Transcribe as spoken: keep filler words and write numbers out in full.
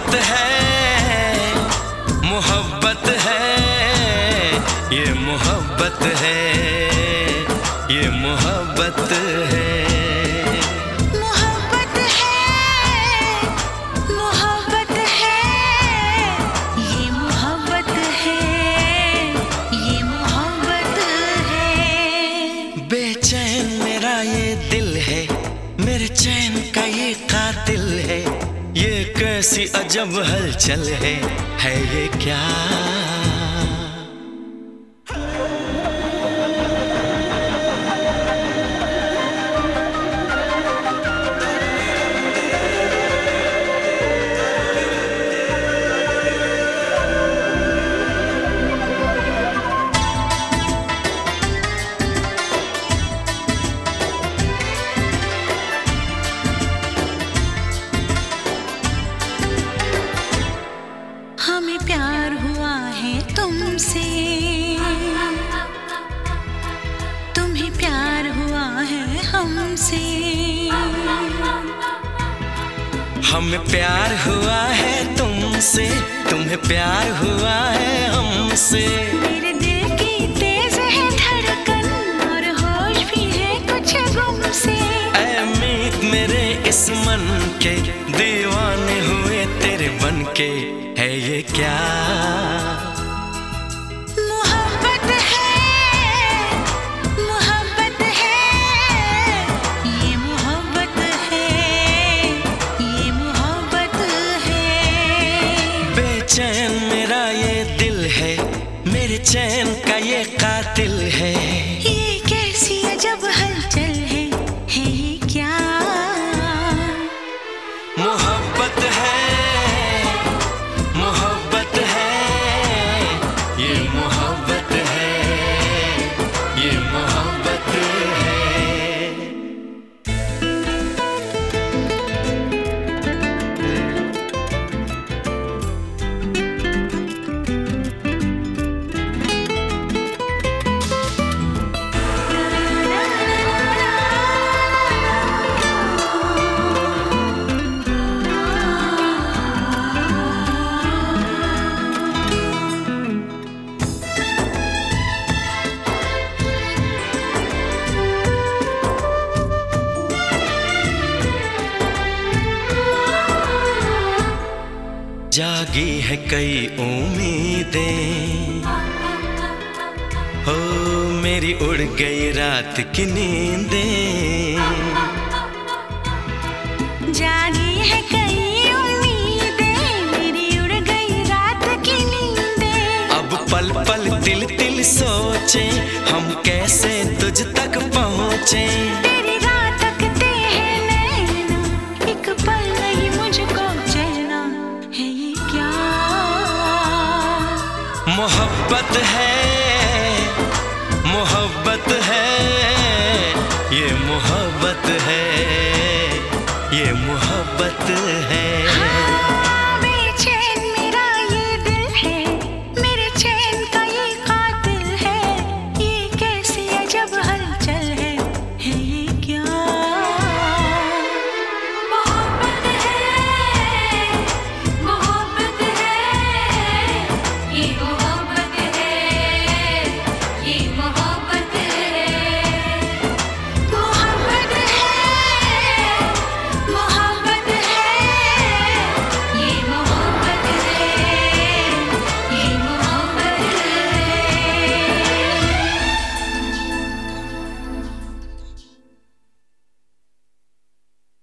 मोहब्बत है, मोहब्बत है, ये मोहब्बत है, ये मोहब्बत है। मोहब्बत है, मोहब्बत है, ये मोहब्बत है, ये मोहब्बत है। बेचैन मेरा ये दिल है, मेरे चैन का ये कातिल है, ये कैसी अजब हलचल है, है ये क्या? हमें प्यार हुआ है तुमसे, तुम्हें प्यार हुआ है हमसे। हमें प्यार हुआ है तुमसे, तुम्हें प्यार हुआ है हमसे। मेरे दिल की तेज है धड़कन और होश भी है कुछ गुम से। ऐ मीत मेरे इस मन के दीवाने हुए तेरे बन के, है ये क्या? मोहब्बत है, मोहब्बत है, ये मोहब्बत है, ये मोहब्बत है। बेचैन मेरा ये दिल है, मेरे चैन का ये कातिल है, ये कैसी अजब हलचल है, है ये क्या? मोहब्बत है, मोहब्बत है, ये मोहब्बत है, ये मोहब्बत है। जागी है कई उम्मीदें, हो मेरी उड़ गई रात की नींदें। जागी है कई उम्मीदें, मेरी उड़ गई रात की नींदें। अब पल पल तिल तिल सोचे, हम कैसे तुझ तक पहुँचे। तेरी राह तकते हैं नैना, एक पल नहीं मुझको चैना, है ये क्या? मोहब्बत है, मोहब्बत